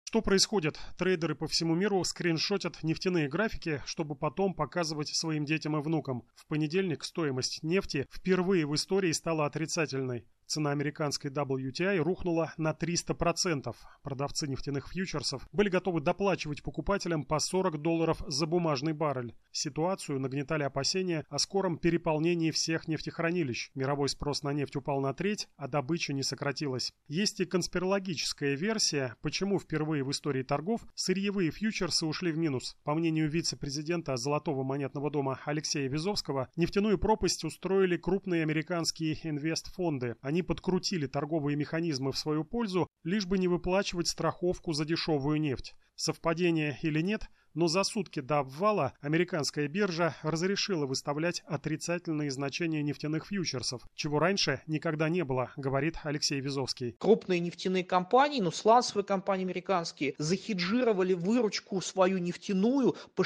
Что происходит? Трейдеры по всему миру скриншотят нефтяные графики, чтобы потом показывать своим детям и внукам. В понедельник стоимость нефти впервые в истории стала отрицательной. Цена американской WTI рухнула на 300%. Продавцы нефтяных фьючерсов были готовы доплачивать покупателям по $40 за бумажный баррель. Ситуацию нагнетали опасения о скором переполнении всех нефтехранилищ. Мировой спрос на нефть упал на треть, а добыча не сократилась. Есть и конспирологическая версия, почему впервые в истории торгов сырьевые фьючерсы ушли в минус. По мнению вице-президента Золотого монетного дома Алексея Визовского, нефтяную пропасть устроили крупные американские инвестфонды. Они подкрутили торговые механизмы в свою пользу, лишь бы не выплачивать страховку за дешевую нефть. Совпадение или нет, но за сутки до обвала американская биржа разрешила выставлять отрицательные значения нефтяных фьючерсов, чего раньше никогда не было, говорит Алексей Визовский. Крупные нефтяные компании, сланцевые компании американские, захеджировали выручку свою нефтяную по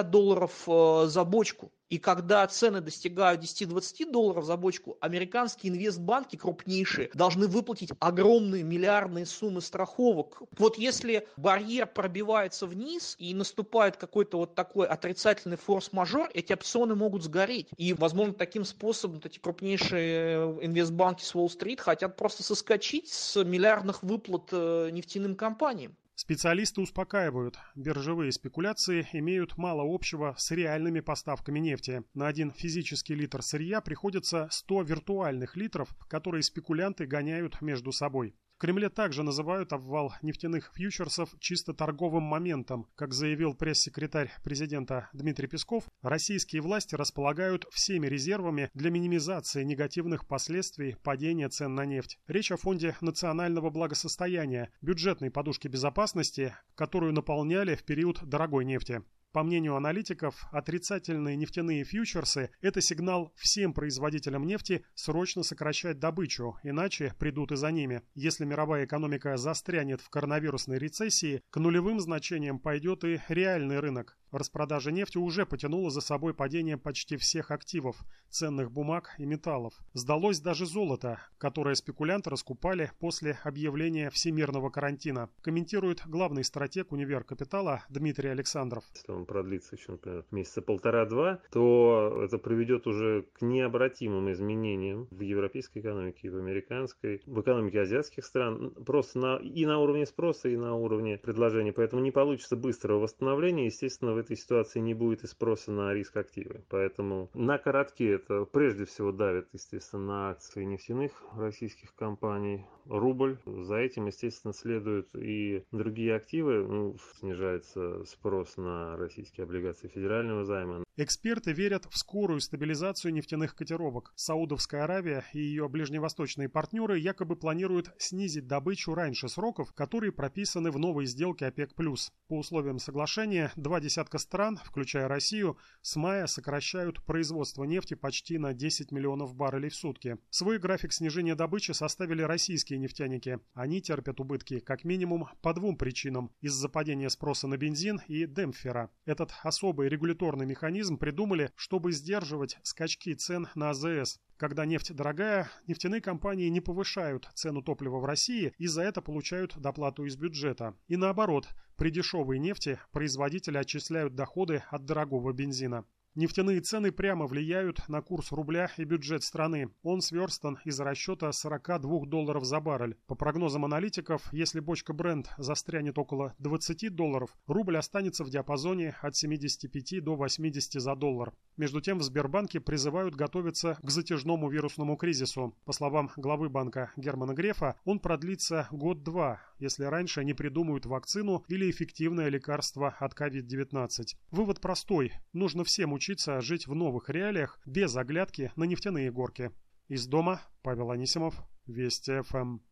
$60 за бочку. И когда цены достигают $10-20 за бочку, американские инвестбанки крупнейшие должны выплатить огромные миллиардные суммы страховок. Вот если барьер пробивается вниз и наступает какой-то такой отрицательный форс-мажор, эти опционы могут сгореть. И, возможно, таким способом эти крупнейшие инвестбанки с Уолл-стрит хотят просто соскочить с миллиардных выплат нефтяным компаниям. Специалисты успокаивают, биржевые спекуляции имеют мало общего с реальными поставками нефти. На один физический литр сырья приходится 100 виртуальных литров, которые спекулянты гоняют между собой. В Кремле также называют обвал нефтяных фьючерсов чисто торговым моментом. Как заявил пресс-секретарь президента Дмитрий Песков, российские власти располагают всеми резервами для минимизации негативных последствий падения цен на нефть. Речь о фонде национального благосостояния, бюджетной подушке безопасности, которую наполняли в период дорогой нефти. По мнению аналитиков, отрицательные нефтяные фьючерсы – это сигнал всем производителям нефти срочно сокращать добычу, иначе придут и за ними. Если мировая экономика застрянет в коронавирусной рецессии, к нулевым значениям пойдет и реальный рынок. Распродажа нефти уже потянула за собой падение почти всех активов, ценных бумаг и металлов. Сдалось даже золото, которое спекулянты раскупали после объявления всемирного карантина, комментирует главный стратег Универ Капитала Дмитрий Александров. Если он продлится еще, например, месяца полтора-два, то это приведет уже к необратимым изменениям в европейской экономике, в американской, в экономике азиатских стран, просто и на уровне спроса, и на уровне предложения. Поэтому не получится быстрого восстановления, естественно, в этой ситуации не будет и спроса на риск активы. Поэтому на коротке это прежде всего давит, естественно, на акции нефтяных российских компаний. Рубль. За этим, естественно, следуют и другие активы. Снижается спрос на российские облигации федерального займа. Эксперты верят в скорую стабилизацию нефтяных котировок. Саудовская Аравия и ее ближневосточные партнеры якобы планируют снизить добычу раньше сроков, которые прописаны в новой сделке ОПЕК+. По условиям соглашения, 20 стран, включая Россию, с мая сокращают производство нефти почти на 10 миллионов баррелей в сутки. Свой график снижения добычи составили российские нефтяники. Они терпят убытки как минимум по двум причинам – из-за падения спроса на бензин и демпфера. Этот особый регуляторный механизм придумали, чтобы сдерживать скачки цен на АЗС. Когда нефть дорогая, нефтяные компании не повышают цену топлива в России и за это получают доплату из бюджета. И наоборот, при дешевой нефти производители отчисляют доходы от дорогого бензина. Нефтяные цены прямо влияют на курс рубля и бюджет страны. Он сверстан из расчета $42 за баррель. По прогнозам аналитиков, если бочка Brent застрянет около $20, рубль останется в диапазоне от 75 до 80 за доллар. Между тем в Сбербанке призывают готовиться к затяжному вирусному кризису. По словам главы банка Германа Грефа, он продлится год-два, если раньше не придумают вакцину или эффективное лекарство от COVID-19. Вывод простой. Нужно всем учиться жить в новых реалиях без оглядки на нефтяные горки. Из дома Павел Анисимов, Вести ФМ.